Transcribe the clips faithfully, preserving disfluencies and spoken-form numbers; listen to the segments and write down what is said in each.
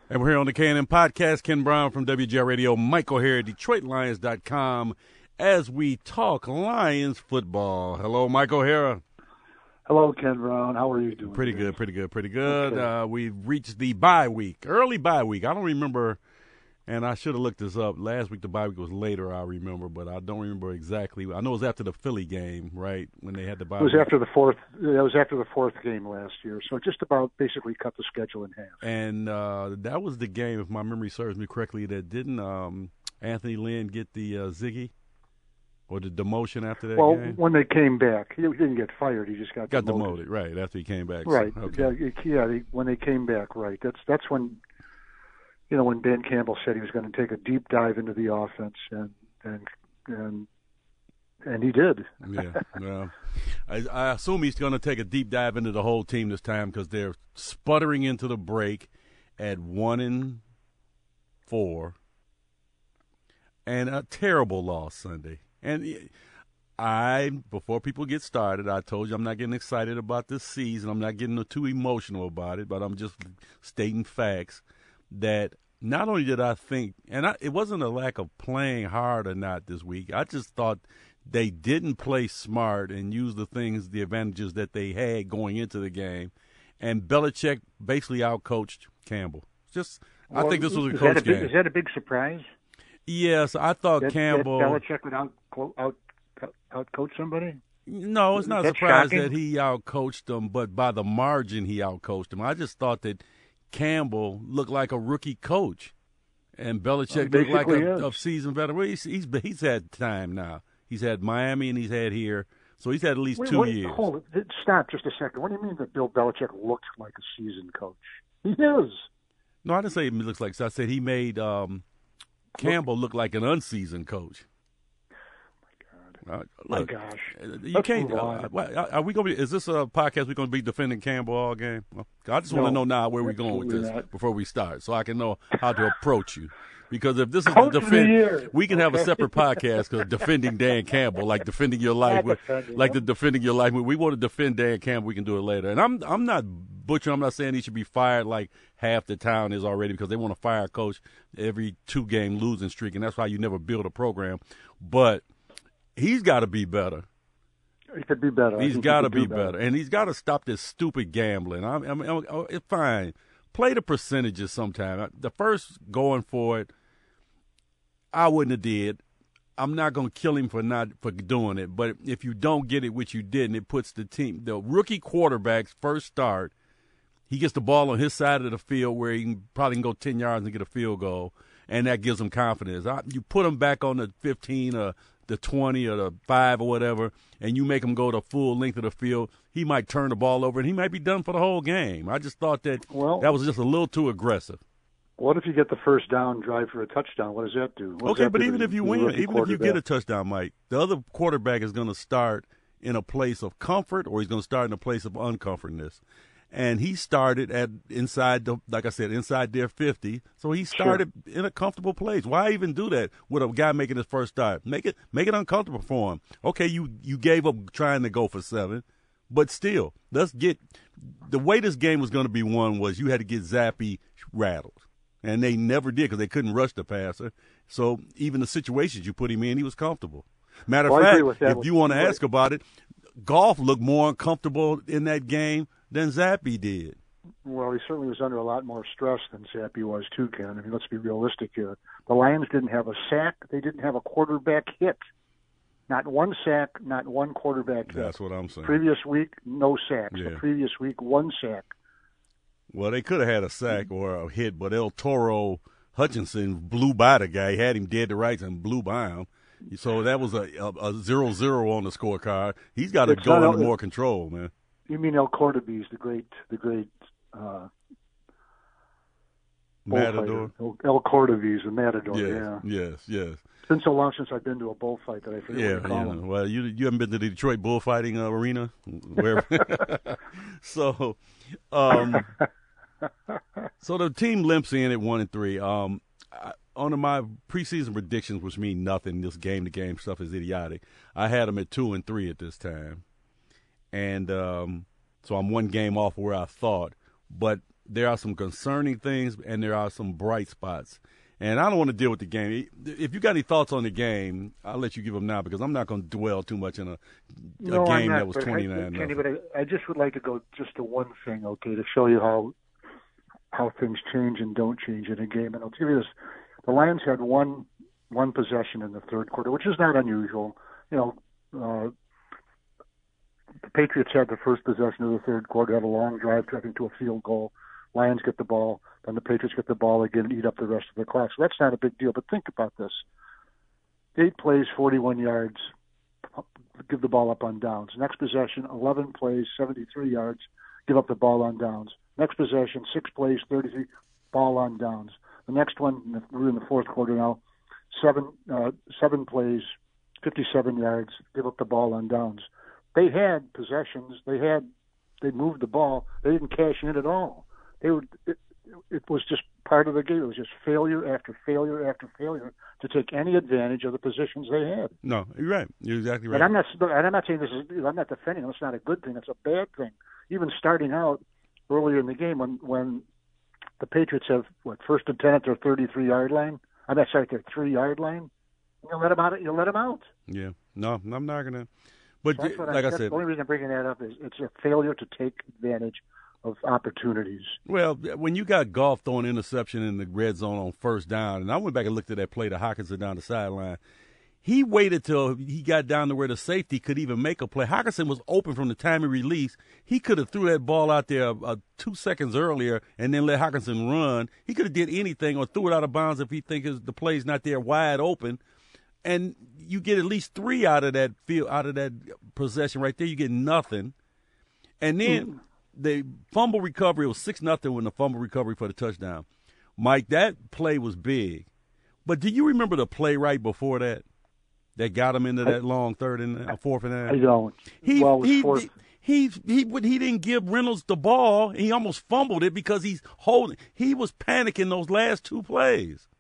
And we're here on the K and M Podcast. Ken Brown from W G R Radio, Michael here at Detroit Lions dot com as we talk Lions football. Hello, Michael O'Hara. Hello, Ken Brown. How are you doing? Pretty good, pretty good, pretty good. Okay. Uh, we've reached the bye week, early bye week. I don't remember, and I should have looked this up. Last week the bye week was later, I remember, but I don't remember exactly. I know it was after the Philly game, right, when they had the bye It was week. after the fourth. That was after the fourth game last year, so just about basically cut the schedule in half. And uh, that was the game, if my memory serves me correctly, that didn't um, Anthony Lynn get the uh, Ziggy or the demotion after that well, game? when they came back, he didn't get fired. He just got Got demoted. demoted, right, after he came back. so- Right. okay. Yeah. yeah they, when they came back, right. That's that's when, you know, when Dan Campbell said he was going to take a deep dive into the offense, and and and and he did. yeah, well, I, I assume he's going to take a deep dive into the whole team this time because they're sputtering into the break at one and four, and a terrible loss Sunday. And I, before people get started, I told you I'm not getting excited about this season. I'm not getting too emotional about it, but I'm just stating facts that not only did I think, and I, it wasn't a lack of playing hard or not this week. I just thought they didn't play smart and use the things, the advantages that they had going into the game. And Belichick basically outcoached Campbell. Just, Well, I think this was a is coach that a big, game. Is that a big surprise? Yes, I thought That, Campbell. that Belichick would out out out coach somebody? No, it's not a That's surprise shocking. that he outcoached them, but by the margin he outcoached them. I just thought that Campbell looked like a rookie coach, and Belichick Well, looked like basically a, is. a seasoned veteran. Well, he's, he's he's had time now. He's had Miami and he's had here, so he's had at least Wait, two wait, years. Hold it. Stop just a second. What do you mean that Bill Belichick looked like a seasoned coach? He is. No, I didn't say he looks like. So I said he made um, Campbell look like an unseasoned coach. Uh, My look, gosh. you Let's can't. move Uh, on. are are we going to be? Is this a podcast we're going to be defending Campbell all game? Well, I just want to No, know now where we're going with absolutely this not. before we start, so I can know how to approach you. Because if this is Coach the of the defend, year. we can have a Okay. separate podcast because defending Dan Campbell, like defending your life, Not with, defending like him. the defending your life. We want to defend Dan Campbell. We can do it later. And I'm I'm not butchering. I'm not saying he should be fired like half the town is already because they want to fire a coach every two game losing streak, and that's why you never build a program. But he's got to be better. He could be better. I He's think got to he could be do better, and he's got to stop this stupid gambling. I, I mean, oh, it's fine. Play the percentages sometime. The first going for it, I wouldn't have did. I'm not going to kill him for not for doing it, but if you don't get it, which you didn't, it puts the team, the rookie quarterback's first start, he gets the ball on his side of the field where he can probably can go ten yards and get a field goal, and that gives him confidence. I, you put him back on the fifteen or the twenty or the five or whatever, and you make him go the full length of the field, he might turn the ball over, and he might be done for the whole game. I just thought that Well- that was just a little too aggressive. What if you get the first down, drive for a touchdown? What does that do? What does Okay, that but do even to if you the win, rookie even if you get a quarterback? touchdown, Mike, the other quarterback is going to start in a place of comfort or he's going to start in a place of uncomfortness. And he started at inside, the, like I said, inside their fifty. So he started in a comfortable place. Why even do that with a guy making his first start? Make it make it uncomfortable for him. Okay, you, you gave up trying to go for seven, but still, let's get – the way this game was going to be won was you had to get Zappe rattled. And they never did because they couldn't rush the passer. So even the situations you put him in, he was comfortable. Matter of Well, I agree fact, with that. if you want to Right. ask about it, Goff looked more uncomfortable in that game than Zappe did. Well, he certainly was under a lot more stress than Zappe was, too, Ken. I mean, let's be realistic here. The Lions didn't have a sack. They didn't have a quarterback hit. Not one sack, not one quarterback hit. That's what I'm saying. Previous week, no sacks. Yeah. The previous week, one sack. Well, they could have had a sack or a hit, but El Toro Hutchinson blew by the guy. He had him dead to rights and blew by him. So that was a a, a zero zero on the scorecard. He's got to It's go not into El- more control, man. You mean El Cordobies, the great, the great uh, Matador. bullfighter. El, El Cordobies, the Matador. Yes, Yeah. yes, yes. It's been so long since I've been to a bullfight that I forget Yeah, what to call yeah. them. Well, you you haven't been to the Detroit bullfighting uh, arena, where? so, um, so the team limps in at one and three. Um, I, on my preseason predictions, which mean nothing, this game-to-game stuff is idiotic. I had them at two and three at this time, and um, so I'm one game off where I thought. But there are some concerning things and there are some bright spots. And I don't want to deal with the game. If you got any thoughts on the game, I'll let you give them now because I'm not going to dwell too much in a, a no, game not, that was twenty-nine. Kenny, but I, I just would like to go just to one thing, okay, to show you how how things change and don't change in a game. And I'll give you this: the Lions had one one possession in the third quarter, which is not unusual. You know, uh, the Patriots had the first possession of the third quarter, had a long drive, I think, to a field goal. Lions get the ball, then the Patriots get the ball again and eat up the rest of the clock. So that's not a big deal. But think about this. Eight plays, forty-one yards, give the ball up on downs. Next possession, eleven plays, seventy-three yards, give up the ball on downs. Next possession, six plays, thirty-three, ball on downs. The next one, we're in the fourth quarter now, seven, uh, seven plays, fifty-seven yards, give up the ball on downs. They had possessions. They had, they moved the ball. They didn't cash in at all. They were, it, it was just part of the game. It was just failure after failure after failure to take any advantage of the positions they had. No, you're right. You're exactly right. And I'm not, and I'm not saying this is, I'm not defending them. It's not a good thing. It's a bad thing. Even starting out earlier in the game when, when the Patriots have, what, first and ten at their thirty-three yard line? I'm not sorry, their three yard line. You let them out. You let them out. Yeah. No, I'm not going to. But so like I, I said, the only reason I'm bringing that up is it's a failure to take advantage of opportunities. Well, when you got Goff throwing interception in the red zone on first down, and I went back and looked at that play to Hockenson down the sideline, he waited till he got down to where the safety could even make a play. Hockenson was open from the time he released. He could have threw that ball out there uh, two seconds earlier and then let Hockenson run. He could have did anything or threw it out of bounds if he thinks the play's not there wide open. And you get at least three out of that field, out of that possession right there. You get nothing. And then mm. the fumble recovery was six nothing when the fumble recovery for the touchdown. Mike, that play was big. But do you remember the play right before that that got him into that long third and uh, fourth and nine? I don't. He, well, he, fourth. he, he, he, he didn't give Reynolds the ball. He almost fumbled it because he's holding. He was panicking those last two plays.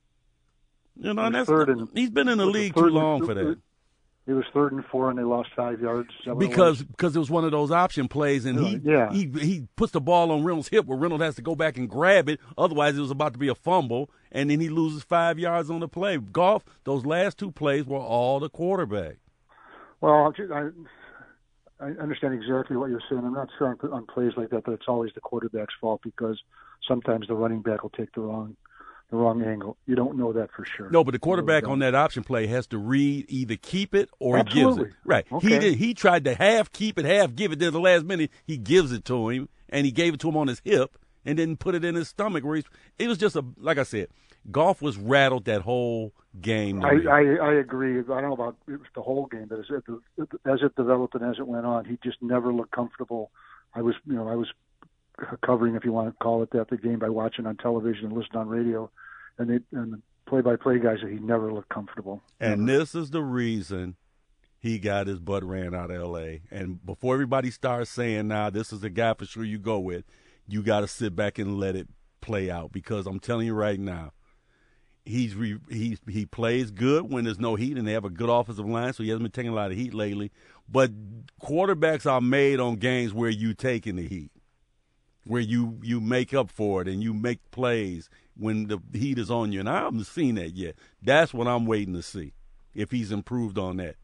You know, and that's, third and, he's been in the league too long for that. It was third and four, and they lost five yards. Because because it was one of those option plays, and he yeah. he he puts the ball on Reynolds' hip where Reynolds has to go back and grab it. Otherwise, it was about to be a fumble, and then he loses five yards on the play. Goff, those last two plays were all the quarterback. Well, I, I understand exactly what you're saying. I'm not sure on, on plays like that that it's always the quarterback's fault because sometimes the running back will take the wrong the wrong angle. You don't know that for sure. No, but the quarterback on that option play has to read either keep it or Absolutely. he gives it. Right. Okay. He did. He tried to half keep it, half give it. Then the last minute, he gives it to him, and he gave it to him on his hip and then put it in his stomach. Where he's, it was just a, like I said, Goff was rattled that whole game. I, I, I agree. I don't know about it was the whole game, but as it, as it developed and as it went on, he just never looked comfortable. I was, you know, I was covering, if you want to call it that, the game by watching on television and listening on radio, and, they, and the play-by-play guys said he never looked comfortable. And never. This is the reason he got his butt ran out of L A. And before everybody starts saying, nah, this is the guy for sure you go with, you got to sit back and let it play out. Because I'm telling you right now, he's re, he's he plays good when there's no heat, and they have a good offensive line, so he hasn't been taking a lot of heat lately. But quarterbacks are made on games where you taking the heat, where you, you make up for it and you make plays when the heat is on you. And I haven't seen that yet. That's what I'm waiting to see, if he's improved on that.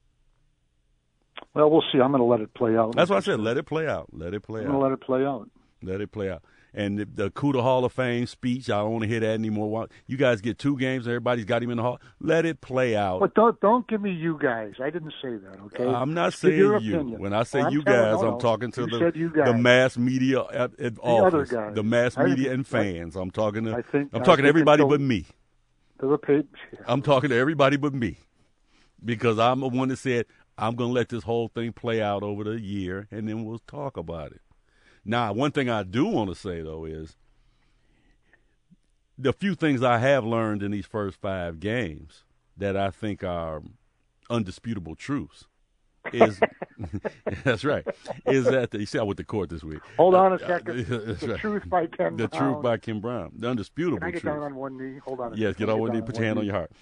Well, we'll see. I'm going to let it play out. That's what I said. Let it play out. Let it play I'm out. going to let it play out. Let it play out. And the, the Cuda Hall of Fame speech, I don't want to hear that anymore. You guys get two games, everybody's got him in the hall. Let it play out. But don't don't give me you guys. I didn't say that, okay? Uh, I'm not saying you. Opinion. When I say well, you telling, guys, no, I'm talking to you the, the mass media at, at the office, other guys. the mass I media think, and fans. I'm talking to I think, I'm I talking to everybody until, but me. The page, yeah. I'm talking to everybody but me, because I'm the one that said I'm going to let this whole thing play out over the year, and then we'll talk about it. Now, one thing I do want to say, though, is the few things I have learned in these first five games that I think are undisputable truths is that's right. Is that the, you see I went to court this week? Hold on a second. That's the right. truth by Ken The Brown. truth by Ken Brown. The undisputable Can I get truth. down on one knee? Hold on. A yes, second. get on one knee. on Put one your hand knee. on your heart.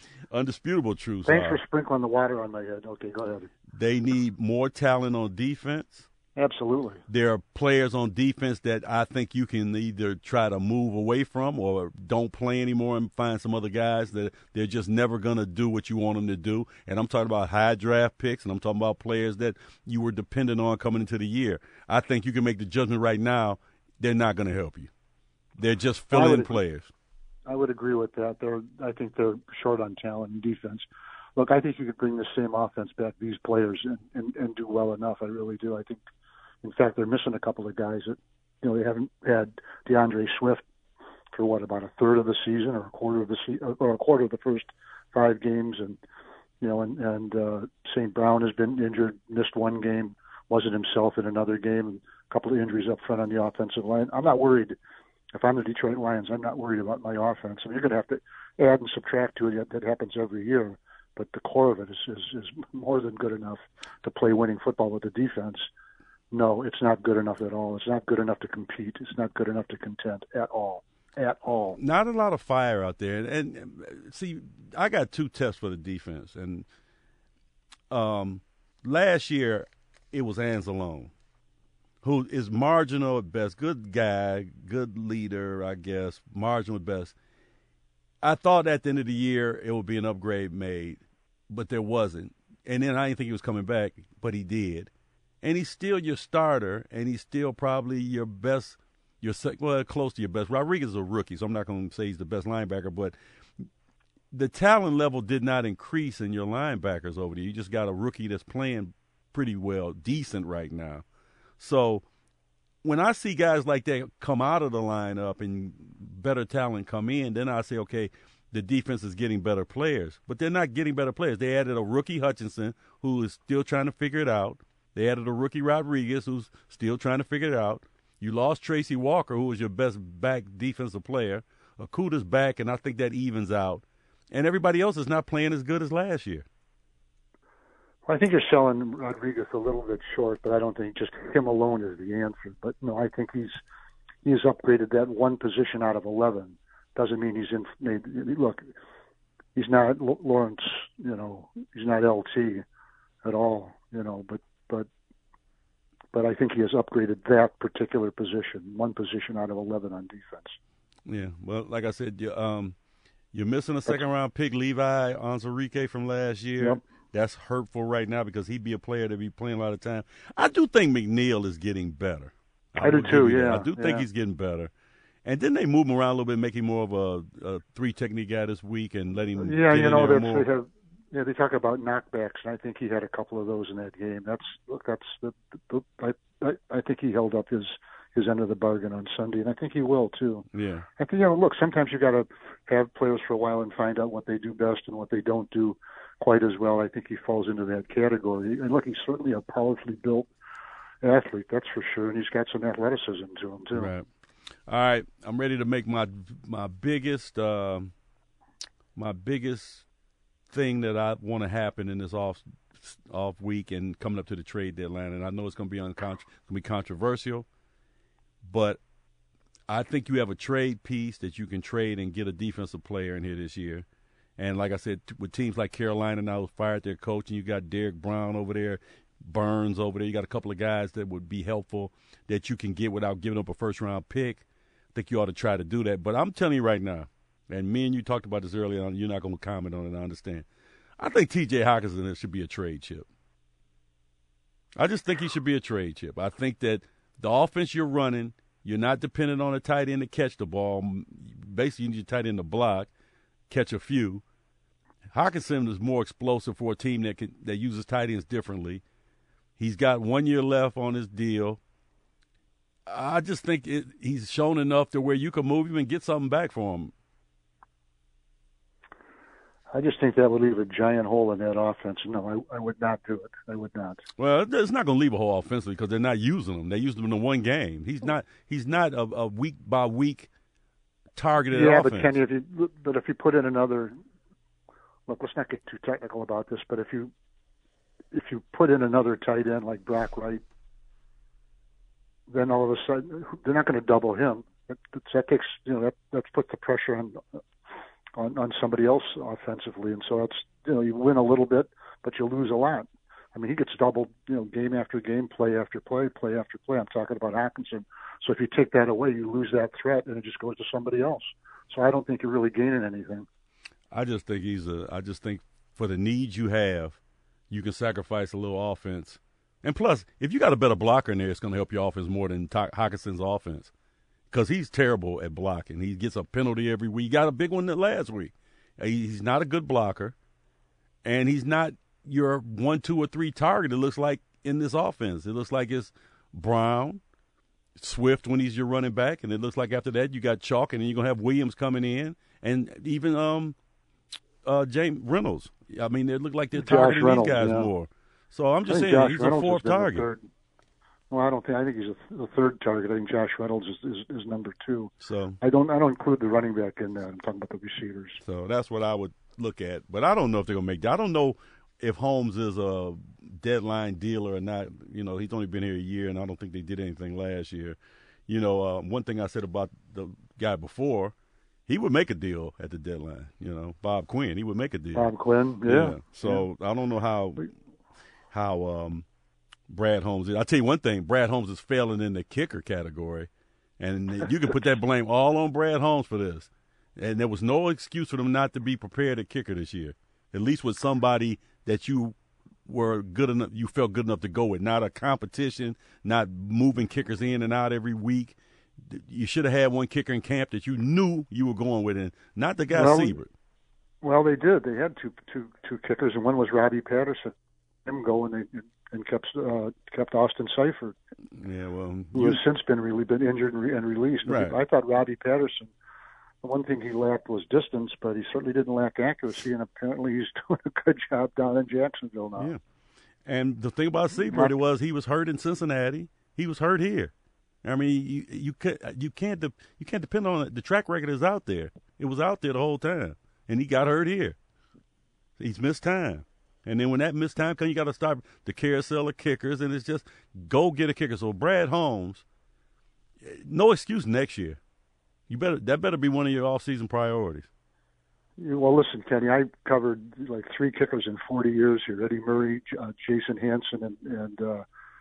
Undisputable truths. Thanks are, for sprinkling the water on my head. Okay, go ahead. They need more talent on defense, Absolutely. There are players on defense that I think you can either try to move away from or don't play anymore and find some other guys that they're just never going to do what you want them to do. And I'm talking about high draft picks, and I'm talking about players that you were dependent on coming into the year. I think you can make the judgment right now they're not going to help you. They're just fill-in players. I would agree with that. They're, I think they're short on talent and defense. Look, I think you could bring the same offense back, these players, and, and, and do well enough. I really do. I think, in fact, they're missing a couple of guys that, you know, they haven't had DeAndre Swift for what, about a third of the season or a quarter of the se- or a quarter of the first five games, and you know, and and uh, Saint Brown has been injured, missed one game, wasn't himself in another game, and a couple of injuries up front on the offensive line. I'm not worried. If I'm the Detroit Lions, I'm not worried about my offense. I mean, you're going to have to add and subtract to it. That happens every year, but the core of it is, is is more than good enough to play winning football with the defense. No, it's not good enough at all. It's not good enough to compete. It's not good enough to contend at all. At all. Not a lot of fire out there. And, and see, I got two tests for the defense. And um, last year, it was Anzalone, who is marginal at best. Good guy, good leader, I guess, marginal at best. I thought at the end of the year it would be an upgrade made, but there wasn't. And then I didn't think he was coming back, but he did. And he's still your starter, and he's still probably your best, your sec- well, close to your best. Rodriguez is a rookie, so I'm not going to say he's the best linebacker, but the talent level did not increase in your linebackers over there. You just got a rookie that's playing pretty well, decent right now. So when I see guys like that come out of the lineup and better talent come in, then I say, okay, the defense is getting better players. But they're not getting better players. They added a rookie Hutchinson who is still trying to figure it out. They added a rookie Rodriguez who's still trying to figure it out. You lost Tracy Walker, who was your best back defensive player. Okudah's back, and I think that evens out. And everybody else is not playing as good as last year. Well, I think you're selling Rodriguez a little bit short, but I don't think just him alone is the answer. But no, I think he's he's upgraded that one position out of eleven. Doesn't mean he's in. Made, look, he's not Lawrence. You know, he's not L T at all. You know, but but but I think he has upgraded that particular position, one position out of eleven on defense. Yeah, well, like I said, you, um, you're missing a second-round pick, Levi Onwuzurike from last year. Yep. That's hurtful right now because he'd be a player that be playing a lot of time. I do think McNeil is getting better. I, I do too, yeah. I do think yeah. he's getting better. And then they move him around a little bit, make him more of a, a three-technique guy this week and let him yeah, get you in know, there that's, more. They have, yeah, they talk about knockbacks, and I think he had a couple of those in that game. That's look, that's the, the, the I, I I think he held up his his end of the bargain on Sunday, and I think he will too. Yeah. I think, you know, look, sometimes you got to have players for a while and find out what they do best and what they don't do quite as well. I think he falls into that category. And look, he's certainly a powerfully built athlete, that's for sure, and he's got some athleticism to him too. Right. All right, I'm ready to make my my biggest uh, my biggest thing that I want to happen in this off off week and coming up to the trade deadline. And I know it's going to be uncont- going to be controversial, but I think you have a trade piece that you can trade and get a defensive player in here this year. And like I said, with teams like Carolina now who fired their coach, and you got Derek Brown over there, Burns over there, you got a couple of guys that would be helpful that you can get without giving up a first-round pick. I think you ought to try to do that. But I'm telling you right now, and me and you talked about this earlier on, you're not going to comment on it, I understand. I think T J Hockenson should be a trade chip. I just think he should be a trade chip. I think that the offense you're running, you're not dependent on a tight end to catch the ball. Basically, you need a tight end to block, catch a few. Hockenson is more explosive for a team that can, that uses tight ends differently. He's got one year left on his deal. I just think it, he's shown enough to where you can move him and get something back for him. I just think that would leave a giant hole in that offense. No, I, I would not do it. I would not. Well, it's not going to leave a hole offensively because they're not using him. They used him in the one game. He's not. He's not a, a week by week targeted yeah, offense. but Kenny, if you but if you put in another, look, let's not get too technical about this. But if you if you put in another tight end like Brock Wright, then all of a sudden they're not going to double him. That, that takes you know that that puts the pressure on. On, on somebody else offensively, and so that's you know you win a little bit, but you lose a lot. I mean, he gets doubled, you know, game after game, play after play, play after play. I'm talking about Hockenson. So if you take that away, you lose that threat, and it just goes to somebody else. So I don't think you're really gaining anything. I just think he's a. I just think for the needs you have, you can sacrifice a little offense. And plus, if you got a better blocker in there, it's going to help your offense more than Hockenson's offense, because he's terrible at blocking. He gets a penalty every week. He got a big one that last week. He's not a good blocker, and he's not your one, two, or three target. It looks like in this offense, it looks like it's Brown, Swift when he's your running back, and it looks like after that you got Chalk, and then you're gonna have Williams coming in, and even um, uh, James Reynolds. I mean, it looked like they're targeting Reynolds, these guys yeah. more. So I'm just saying Josh he's Reynolds a fourth target. Third. Well, I don't think. I think he's a, the third target. I think Josh Reynolds is, is, is number two. So I don't. I don't include the running back in that. I'm talking about the receivers. So that's what I would look at. But I don't know if they're gonna make that. I don't know if Holmes is a deadline dealer or not. You know, he's only been here a year, and I don't think they did anything last year. You know, uh, one thing I said about the guy before, he would make a deal at the deadline. You know, Bob Quinn, he would make a deal. Bob Quinn, yeah. yeah. So yeah. I don't know how how um, Brad Holmes is. I'll tell you one thing, Brad Holmes is failing in the kicker category, and you can put that blame all on Brad Holmes for this. And there was no excuse for them not to be prepared at kicker this year, at least with somebody that you were good enough, you felt good enough to go with, not a competition, not moving kickers in and out every week. You should have had one kicker in camp that you knew you were going with, and not the guy well, Siebert. Well, they did. They had two two two kickers, and one was Robbie Patterson. Him go and they and kept uh, kept Austin Seifert. Yeah, well, who you, has since been really been injured and, re- and released. Right. I thought Robbie Patterson. The one thing he lacked was distance, but he certainly didn't lack accuracy, and apparently he's doing a good job down in Jacksonville now. Yeah. And the thing about Seibert was he was hurt in Cincinnati. He was hurt here. I mean, you you can't you can't de- you can't depend on it. The track record is out there. It was out there the whole time, and he got hurt here. He's missed time, and then when that missed time comes, you got to start the carousel of kickers, and it's just go get a kicker. So Brad Holmes, no excuse next year. You better that better be one of your off-season priorities. Well, listen, Kenny, I covered like three kickers in forty years here: Eddie Murray, uh, Jason Hansen, and and uh,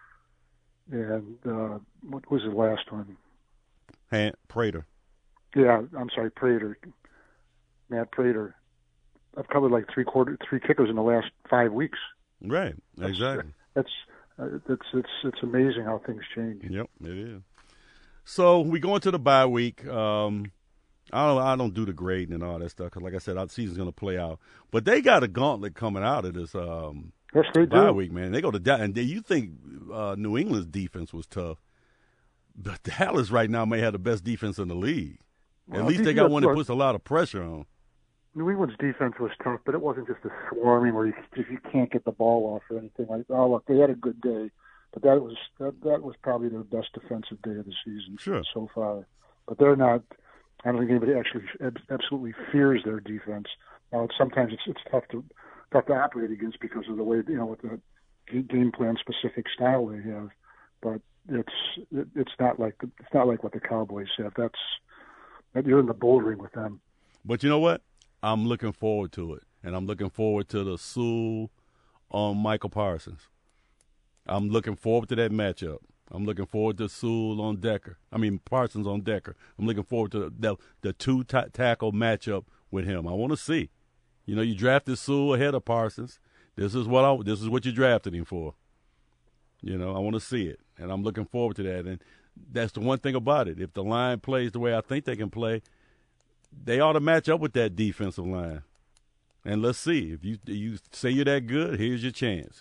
and uh, what was the last one? Han- Prater. Yeah, I'm sorry, Prater. Matt Prater. I've covered like three quarter three kickers in the last five weeks. Right, exactly. That's that's uh, it's it's it's amazing how things change. Yep, it is. So we go into the bye week. Um, I don't, I don't do the grading and all that stuff because, like I said, our season's going to play out. But they got a gauntlet coming out of this um, yes, they bye do. week, man. They go to Dallas, and they, you think uh, New England's defense was tough, but Dallas right now may have the best defense in the league. At Well, least they these- got one that look, puts a lot of pressure on. New England's defense was tough, but it wasn't just a swarming where you, if you can't get the ball off or anything like. Oh, look, they had a good day, but that was that, that was probably their best defensive day of the season Sure. so far. But they're not. I don't think anybody actually ab- absolutely fears their defense. Now, it's, sometimes it's it's tough to tough to operate against because of the way you know with the g- game plan specific style they have. But it's it, it's not like it's not like what the Cowboys have. That's that you're in the bowl ring with them. But you know what? I'm looking forward to it, and I'm looking forward to the Sewell on Michael Parsons. I'm looking forward to that matchup. I'm looking forward to Sewell on Decker. I mean Parsons on Decker. I'm looking forward to the the two t- tackle matchup with him. I want to see. You know, you drafted Sewell ahead of Parsons. This is what I, this is what you drafted him for. You know, I want to see it, and I'm looking forward to that. And that's the one thing about it. If the line plays the way I think they can play, they ought to match up with that defensive line. And let's see. If you you say you're that good, here's your chance.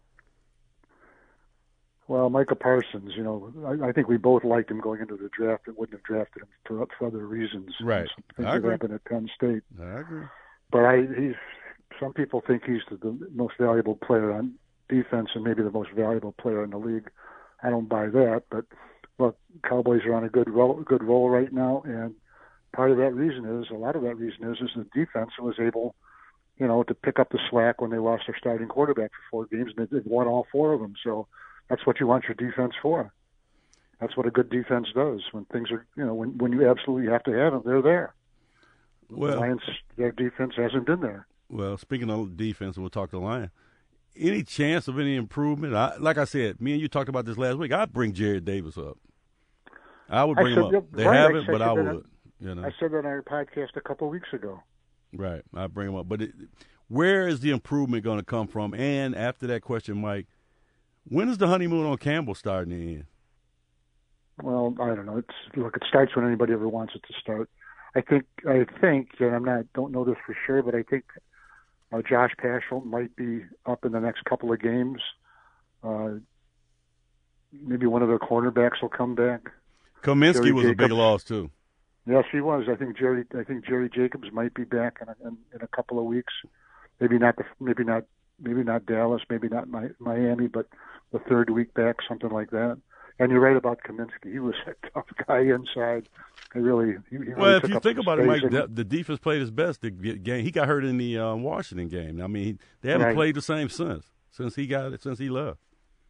Well, Micah Parsons, you know, I, I think we both liked him going into the draft and wouldn't have drafted him for, for other reasons. Right. Some things I that agree. happened at Penn State. I agree. But I, he's, some people think he's the, the most valuable player on defense and maybe the most valuable player in the league. I don't buy that. But, look, Cowboys are on a good roll, good roll right now, and part of that reason is, a lot of that reason is, is the defense was able, you know, to pick up the slack when they lost their starting quarterback for four games, and they won all four of them. So that's what you want your defense for. That's what a good defense does. When things are, you know, when, when you absolutely have to have them, they're there. Well, the Lions, their defense hasn't been there. Well, speaking of defense, we'll talk to the Lions. any chance of any improvement? I, like I said, me and you talked about this last week. I'd bring Jared Davis up. I would bring I said, him up. They right, haven't, I but I would. On, you know, I said that on our podcast a couple of weeks ago. Right, I'd bring him up. But it, where is the improvement going to come from? And after that question, Mike, when is the honeymoon on Campbell starting to end? Well, I don't know. It's look, it starts when anybody ever wants it to start. I think, I think, and I'm not, don't know this for sure, but I think uh, Josh Paschal might be up in the next couple of games. Uh, maybe one of their cornerbacks will come back. Kaminsky Jerry was Jacobs. a big loss too. Yes, he was. I think Jerry. I think Jerry Jacobs might be back in a, in, in a couple of weeks. Maybe not the. Maybe not. Maybe not Dallas. Maybe not my, Miami. But the third week back, something like that. And you're right about Kaminsky. He was a tough guy inside. He really. He, he really well, if took you up think the about it, space. Mike, the, the defense played his best. The game he got hurt in the uh, Washington game. I mean, they haven't Right. played the same since since he got it since he left.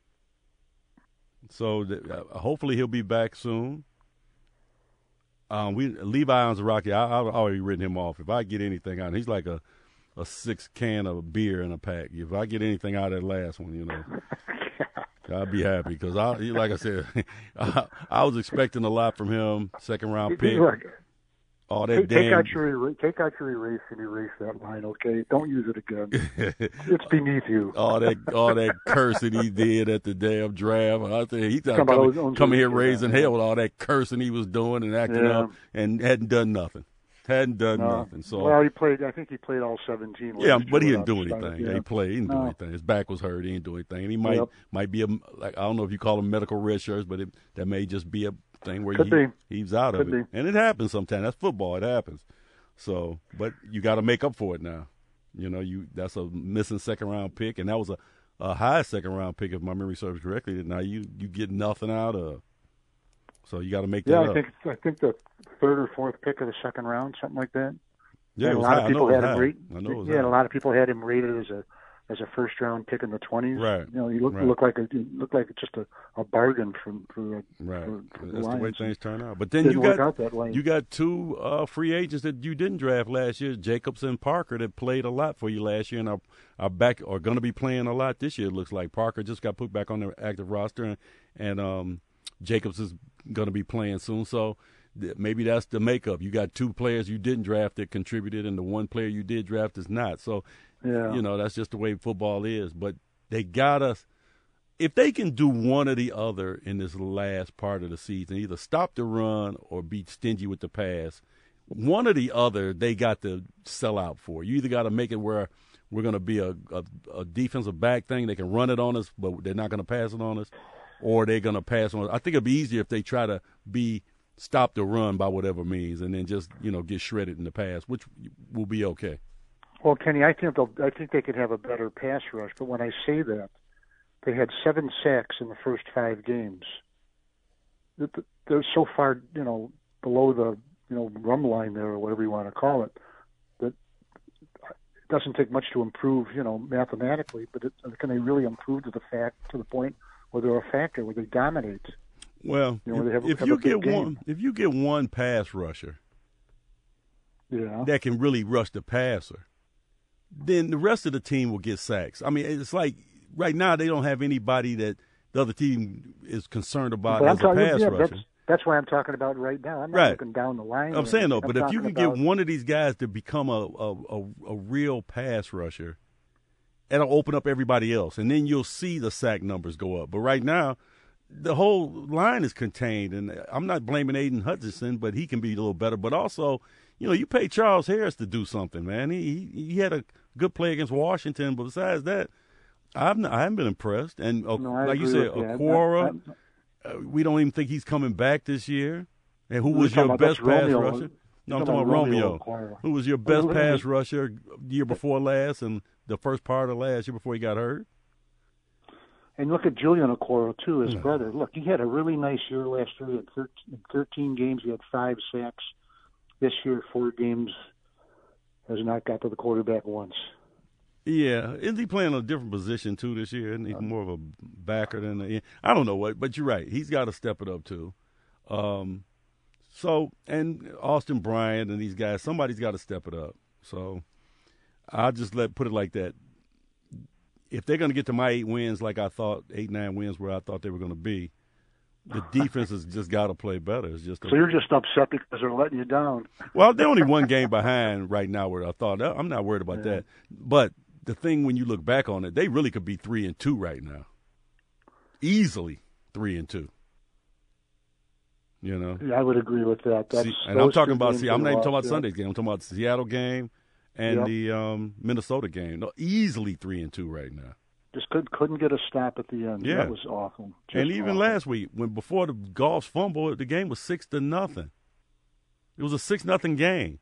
So uh, hopefully he'll be back soon. Um, we Levi Onwuzurike, I, I've already written him off. If I get anything out, he's like a, a six can of beer in a pack. If I get anything out of that last one, you know, I'll be happy because I, like I said, I, I was expecting a lot from him. Second round pick, Look, all that take, damn. take out your era- take out your erase and erase that line, okay? Don't use it again. It's beneath you. all that, all that cursing he did at the damn draft. I think he's Talking about coming, those own coming here jerseys, raising yeah. hell with all that cursing he was doing and acting Yeah. up, and hadn't done nothing. Hadn't done No. nothing. So Well, he played. I think he played all seventeen. yeah, last but he year didn't do without anything. starting. He played. He didn't do No. anything. His back was hurt. He didn't do anything. And he might Yep. might be a like I don't know if you call them medical red shirts, but it, that may just be a thing where Could he, be. he's out Could of it, be. and it happens sometimes. That's football. It happens. So, but you got to make up for it now. You know, you that's a missing second round pick, and that was a, a high second round pick if my memory serves correctly. That now you you get nothing out of. So you got to make that Yeah, up. I think I think the third or fourth pick of the second round, something like that. yeah, And it a was lot high. of I people know it had was him high. rate. I know it was Yeah, and high. a lot of people had him rated as a as a first round pick in the twenties. Right. You know, he looked Right. looked like a he looked like just a, a bargain from for, the- Right. for, for the That's the way Lions. things turn out. But then Didn't you work got out that way. you got two uh, free agents that you didn't draft last year, Jacobs and Parker, that played a lot for you last year and are, are back are going to be playing a lot this year. It looks like Parker just got put back on the active roster, and, and um, Jacobs is going to be playing soon. So th- maybe that's the makeup. You got two players you didn't draft that contributed, and the one player you did draft is not. So Yeah. you know that's just the way football is. But they got us. If they can do one or the other in this last part of the season, either stop the run or be stingy with the pass, one or the other they got to sell out for. You either got to make it where we're going to be a, a, a defensive back thing. They can run it on us, but they're not going to pass it on us, or they're going to pass on us. I think it'd be easier if they try to be stop the run by whatever means and then just, you know, get shredded in the pass, which will be okay. Well, Kenny, I think they'll, I think they could have a better pass rush. But when I say that, they had seven sacks in the first five games. They're so far, you know, below the, you know, rum line there, or whatever you want to call it, that it doesn't take much to improve, you know, mathematically. But it, can they really improve to the fact to the point where they're a factor, where they dominate? Well, You know, they if, have- if have you a big get game. one, if you get one pass rusher Yeah. that can really rush the passer, then the rest of the team will get sacks. I mean, it's like right now they don't have anybody that the other team is concerned about But I'm as a talking, pass yeah, rusher. that's that's what I'm talking about right now. I'm not Right. looking down the line. I'm or saying though, anything. but I'm if you talking can about- get one of these guys to become a a, a, a real pass rusher, it'll open up everybody else, and then you'll see the sack numbers go up. But right now, the whole line is contained, and I'm not blaming Aiden Hutchinson, but he can be a little better. But also, you know, you pay Charles Harris to do something, man. He he, he had a good play against Washington, but besides that, I've not, I haven't been impressed. And uh, No, I like you agree said, with that. Aquara, I'm- uh, we don't even think he's coming back this year. And who We're was talking your about best that's pass Romeo. rusher? You're No, I'm talking talking about about Romeo. Romeo Aquara. Who was your best Well, pass rusher year before last and the first part of last year before he got hurt? And look at Julian Okoro, too, his Yeah. brother. Look, he had a really nice year last year. He had thirteen, in thirteen games, he had five sacks. This year, four games, has not got to the quarterback once. Yeah, isn't he playing a different position too this year? Isn't he more of a backer than a, I don't know what, but you're right. He's got to step it up too. Um, so and Austin Bryant and these guys, somebody's got to step it up. So I'll just let put it like that. if they're going to get to my eight wins like I thought, eight, nine wins where I thought they were going to be, the defense has just got to play better. It's just a, so you're just upset because they're letting you down. Well, they're only one game behind right now where I thought, I'm not worried about yeah. that. But the thing when you look back on it, they really could be three and two right now. Easily three and two. You know? Yeah, I would agree with that. That's, see, and I'm talking about, see, I'm not even talking about yeah. Sunday's game. I'm talking about the Seattle game and yep. the um, Minnesota game. No, easily three and two right now. Just could, couldn't get a stop at the end. Yeah. That was awful. Just and even awful. last week, when before the Goff's fumble, the game was six to nothing. It was a six nothing game.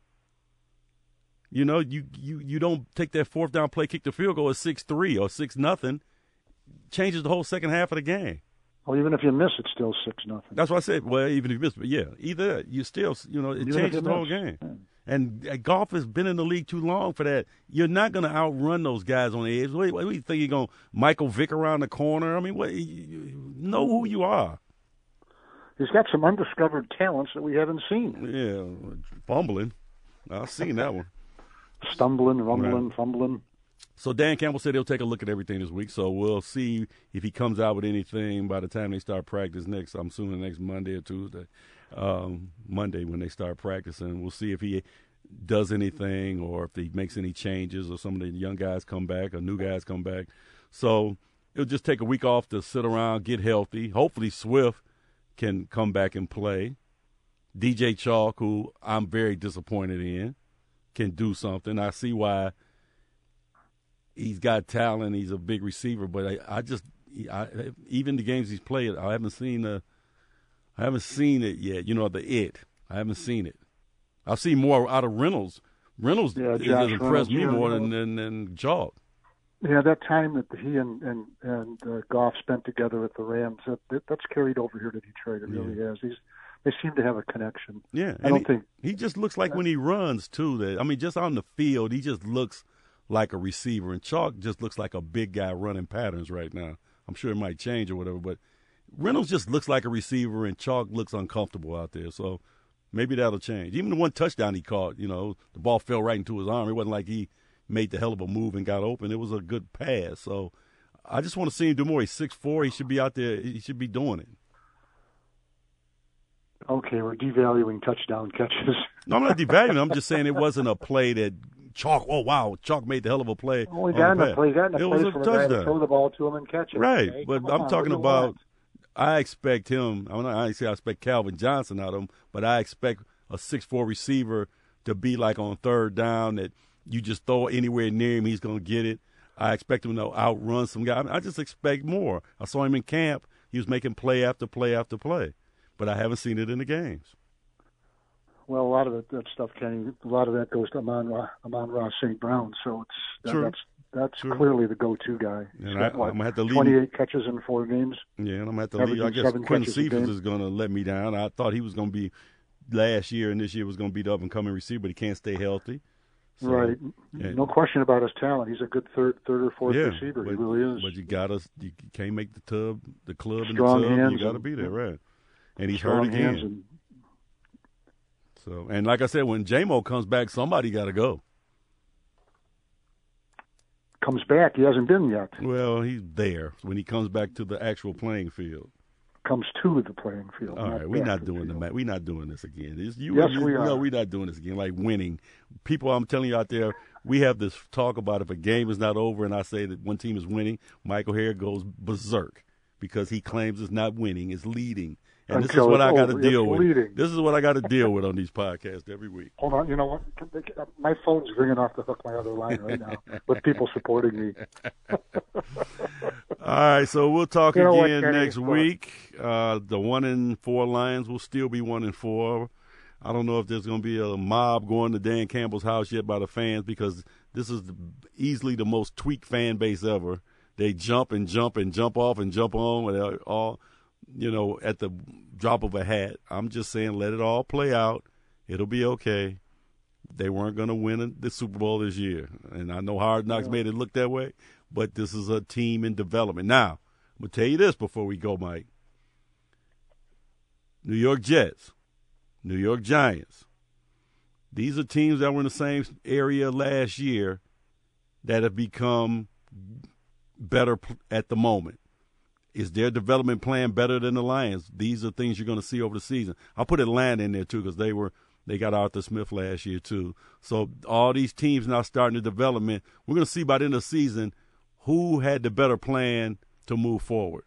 You know, you, you, you don't take that fourth down play, kick the field goal at six three or six nothing. Changes the whole second half of the game. Well, even if you miss, it's still six nothing. That's what I said. Well, even if you miss, but yeah, either you still, you know, it even changes the whole game. Yeah. And uh, Goff has been in the league too long for that. You're not going to outrun those guys on the edge. What, what do you think you're going to Michael Vick around the corner? I mean, what? You, you know who you are. He's got some undiscovered talents that we haven't seen. Yeah, fumbling. I've seen that one. Stumbling, rumbling, right. fumbling. So Dan Campbell said he'll take a look at everything this week. So we'll see if he comes out with anything by the time they start practice next. I'm assuming next Monday or Tuesday. Um, Monday when they start practicing. We'll see if he does anything or if he makes any changes or some of the young guys come back or new guys come back. So it'll just take a week off to sit around, get healthy. Hopefully Swift can come back and play. D J Chalk, who I'm very disappointed in, can do something. I see why he's got talent. He's a big receiver, but I, I just I, even the games he's played, I haven't seen a I haven't seen it yet. You know, the it. I haven't seen it. I've seen more out of Reynolds. Reynolds yeah, has impressed Reynolds, me yeah, more yeah. than than, than Chalk. Yeah, that time that he and and and uh, Goff spent together at the Rams, that, that, that's carried over here to Detroit. It yeah. really has. He's they seem to have a connection. Yeah, I don't he, think he just looks like uh, when he runs too. That I mean, just on the field, he just looks like a receiver, and Chalk just looks like a big guy running patterns right now. I'm sure it might change or whatever, but Reynolds just looks like a receiver, and Chalk looks uncomfortable out there. So maybe that'll change. Even the one touchdown he caught, you know, the ball fell right into his arm. It wasn't like he made the hell of a move and got open. It was a good pass. So I just want to see him do more. He's six foot four. He should be out there. He should be doing it. Okay, we're devaluing touchdown catches. No, I'm not devaluing. I'm just saying it wasn't a play that Chalk, oh, wow, Chalk made the hell of a play. Well, he got in the play. He got in the it play was for a the guy to touchdown. throw the ball to him and catch it. Right, okay? but Come I'm on, talking what do you about want? I expect him, I'm not, I say I expect Calvin Johnson out of him, but I expect a six foot four receiver to be like on third down that you just throw anywhere near him, he's going to get it. I expect him to outrun some guy. I, mean, I just expect more. I saw him in camp. He was making play after play after play, but I haven't seen it in the games. Well, a lot of it, that stuff, Kenny, a lot of that goes to Amon-Ra, Amon-Ra Saint Brown, so it's that, True. that's that's True. clearly the go-to guy. He's And got, I, what, I'm gonna have to leave. twenty-eight catches in four games. Yeah, and I'm gonna have to leave. I guess Quentin Cephas is gonna let me down. I thought he was gonna be last year, and this year was gonna be the up and coming receiver, but he can't stay healthy. So, right, yeah. No question about his talent. He's a good third, third or fourth yeah, receiver. But, he really is. But you gotta, you can't make the tub, the club, Strong and the tub. hands You gotta and, be there, right? And he's Strong hurt again. hands and, So, and like I said, when J-Mo comes back, somebody got to go. Comes back, he hasn't been yet. Well, he's there when he comes back to the actual playing field. Comes to the playing field. All right, we're not doing the match. We're not doing this again. It's, you, yes, you, we are. No, we're not doing this again. Like winning, people. I'm telling you out there, we have this talk about if a game is not over, and I say that one team is winning, Michael Hare goes berserk because he claims it's not winning, it's leading. And Until this is what I got to over. deal It's with. leading. This is what I got to deal with on these podcasts every week. Hold on, you know what? My phone's ringing off the hook my other line right now with people supporting me. All right, so we'll talk you know again what, next week. Uh, the one in four Lions will still be one in four. I don't know if there's going to be a mob going to Dan Campbell's house yet by the fans because this is the, easily the most tweaked fan base ever. They jump and jump and jump off and jump on. They're all, you know, at the drop of a hat. I'm just saying let it all play out. It'll be okay. They weren't going to win the Super Bowl this year. And I know Hard Knocks yeah. made it look that way, but this is a team in development. Now, I'm going to tell you this before we go, Mike. New York Jets, New York Giants. These are teams that were in the same area last year that have become better at the moment? Is their development plan better than the Lions? These are things you're going to see over the season. I'll put Atlanta in there, too, because they were they got Arthur Smith last year, too. So all these teams now starting the development. We're going to see by the end of the season who had the better plan to move forward.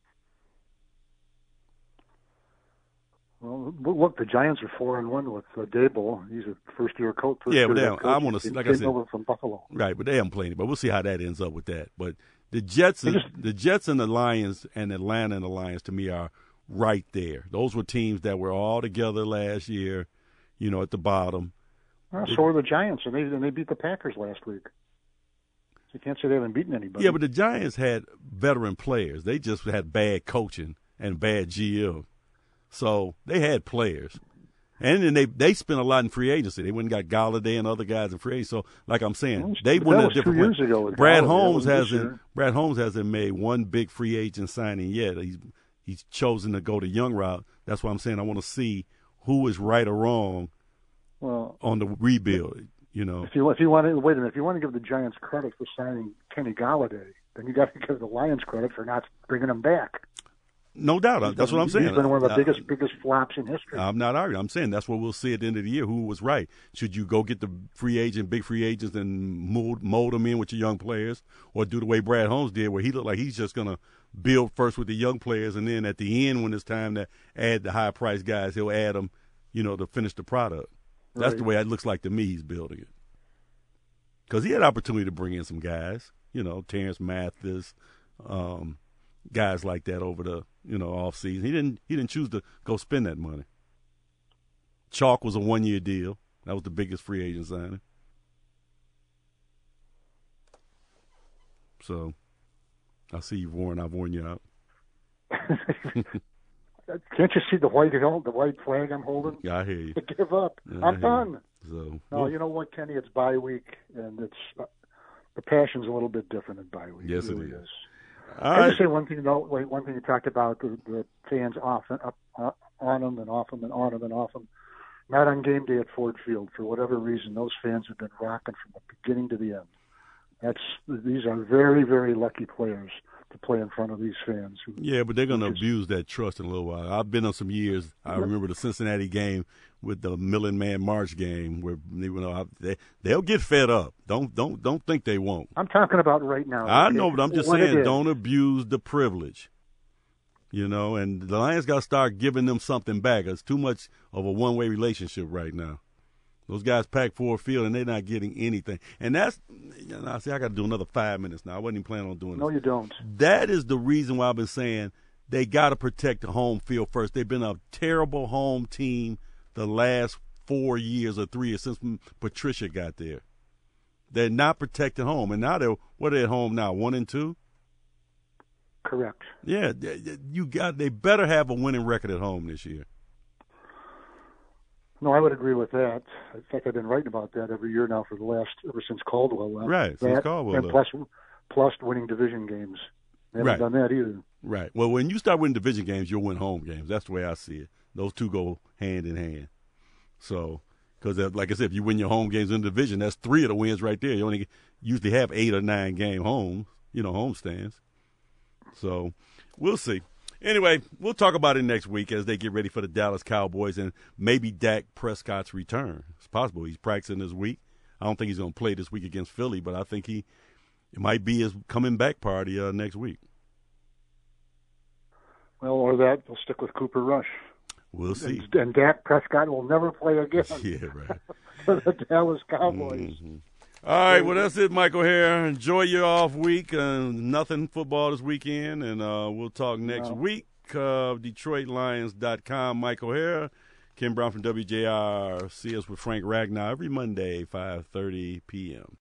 Well, look, the Giants are four and one with uh, Dable. He's a first-year coach. First yeah, but year they, coach. I want to see, like I said, over from Buffalo. Right, but they haven't played it. But we'll see how that ends up with that. But the Jets, just, the Jets and the Lions and Atlanta and the Lions, to me, are right there. Those were teams that were all together last year, you know, at the bottom. Well, so were the Giants, and they and they beat the Packers last week. So you can't say they haven't beaten anybody. Yeah, but the Giants had veteran players. They just had bad coaching and bad G M. So they had players. And then they they spent a lot in free agency. They went and got Galladay and other guys in free agency. So, like I'm saying, well, they went a different two years way. Ago Brad Galladay. Holmes hasn't Brad Holmes hasn't made one big free agent signing yet. He's he's chosen to go the young route. That's why I'm saying I want to see who is right or wrong well, on the rebuild. You know, if you if you want to wait a minute, if you want to give the Giants credit for signing Kenny Galladay, then you got to give the Lions credit for not bringing him back. No doubt. He's that's been, what I'm saying. He's been one of the uh, biggest biggest flops in history. I'm not arguing. I'm saying that's what we'll see at the end of the year, who was right. Should you go get the free agent, big free agents, and mold, mold them in with your young players, or do the way Brad Holmes did, where he looked like he's just going to build first with the young players, and then at the end, when it's time to add the high-priced guys, he'll add them, you know, to finish the product. That's right. the way it looks like to me he's building it. Because he had opportunity to bring in some guys, you know, Terrence Mathis, um, guys like that over the, you know, off season. He didn't he didn't choose to go spend that money. Chalk was a one year deal. That was the biggest free agent signing. So I see you, Warren. I've worn you out. Can't you see the white hill, the white flag I'm holding? Yeah, I hear you. Give up. Yeah, I'm done. So no, well, you know what, Kenny? It's bye week, and it's uh, the passion's a little bit different in bye week. Yes, it, really it is. is. All I right. just say one thing. Though, wait, one thing you talked about the, the fans off and up, uh, on them and off them and on them and off them. Not on game day at Ford Field for whatever reason. Those fans have been rocking from the beginning to the end. That's these are very very lucky players to play in front of these fans. Who, yeah, but they're going to just, abuse that trust in a little while. I've been on some years. I remember the Cincinnati game with the Millen Man March game where you know they they'll get fed up. Don't don't don't think they won't. I'm talking about right now. I know, but I'm just saying, don't is. abuse the privilege. You know, and the Lions got to start giving them something back. It's too much of a one-way relationship right now. Those guys pack Ford Field, and they're not getting anything. And that's, you know, see, I got to do another five minutes now. I wasn't even planning on doing this. No, you don't. That is the reason why I've been saying they got to protect the home field first. They've been a terrible home team the last four years or three years since Patricia got there. They're not protecting home. And now they're, what are they at home now, one and two? Correct. Yeah, you got. They better have a winning record at home this year. No, I would agree with that. In fact, I've been writing about that every year now for the last ever since Caldwell left. Right, that, since Caldwell and left. plus, plus winning division games. They haven't Right. done that either. Right. Well, when you start winning division games, you'll win home games. That's the way I see it. Those two go hand in hand. So, because like I said, if you win your home games in the division, that's three of the wins right there. You only usually have eight or nine game homes, you know, home stands. So we'll see. Anyway, we'll talk about it next week as they get ready for the Dallas Cowboys and maybe Dak Prescott's return. It's possible he's practicing this week. I don't think he's going to play this week against Philly, but I think he it might be his coming back party uh, next week. Well, or that, they'll stick with Cooper Rush. We'll see. And, and Dak Prescott will never play again. Yeah, right. For the Dallas Cowboys. Mm-hmm. All right, well, that's it, Michael Hare. Enjoy your off week. Uh, nothing football this weekend, and uh, we'll talk next No. week. Uh, Detroit Lions dot com, Michael Hare. Ken Brown from W J R. See us with Frank Ragnar every Monday, five thirty p.m.